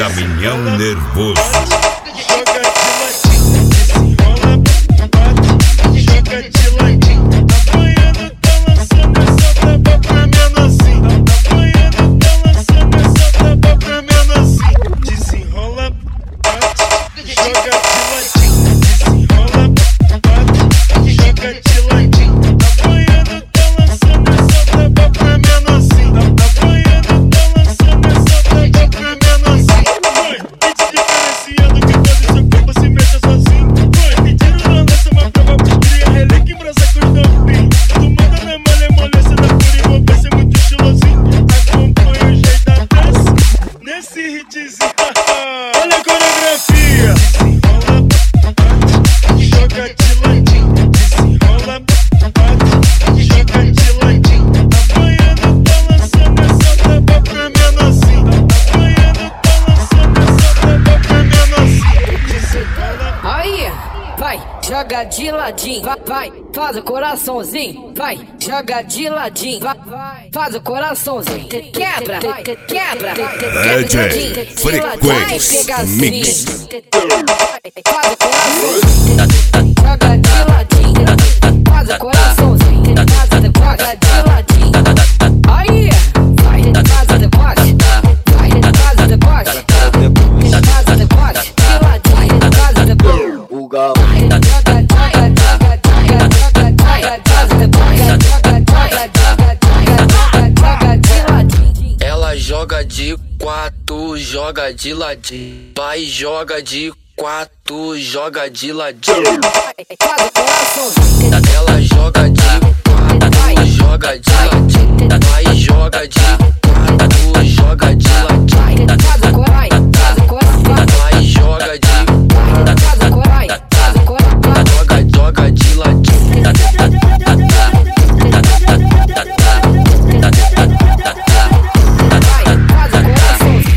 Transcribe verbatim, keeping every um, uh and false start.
caminhão nervoso. Joga de ladinho, apanhando, tá lançando essa tapa pra menorzinho. Apanhando, tá lançando essa tapa pra menorzinho. Desenrola, bate, joga de ladinho. Desenrola, bate, joga de ladinho. Apanhando, tá lançando essa tapa pra menorzinho. Apanhando, tá lançando essa tapa pra menorzinho. Foi, hit diferenciando que todo seu corpo se mexa sozinho. Foi, pedindo não lança uma prova pro cria, relé que embrasa com os novinhos. Tu manda na malha, molência da fúria, vou ver ser muito estilosinho. Acompanha o jeito da dança nesse hitzinho. Olha a coreografia. Desenrola, bate, joga de ladinho. Desenrola, bate, joga de ladinho. Apanhando, tá lançando essa tapa pra menorzinho. Apanhando, tá lançando essa tapa pra menorzinho. Desenrola. Aí, vai, joga de ladinho, vai, vai, faz o coraçãozinho, vai, joga de ladinho, vai, vai, faz o coraçãozinho, te quebra, te, te quebra, te, te quebra, D J Frequência Mix. Faz o coraçãozinho, joga de ladinho, faz o coraçãozinho, faz o joga de ladinho. Aí, vai, faz o decote, vai, faz o decote, faz o decote, de ladinho, faz o decote. Ela joga de quatro, joga de ladinho. Vai, joga de quatro, joga de ladinho. Ela joga de quatro, joga de ladinho. Vai, joga de quatro, joga de ladinho.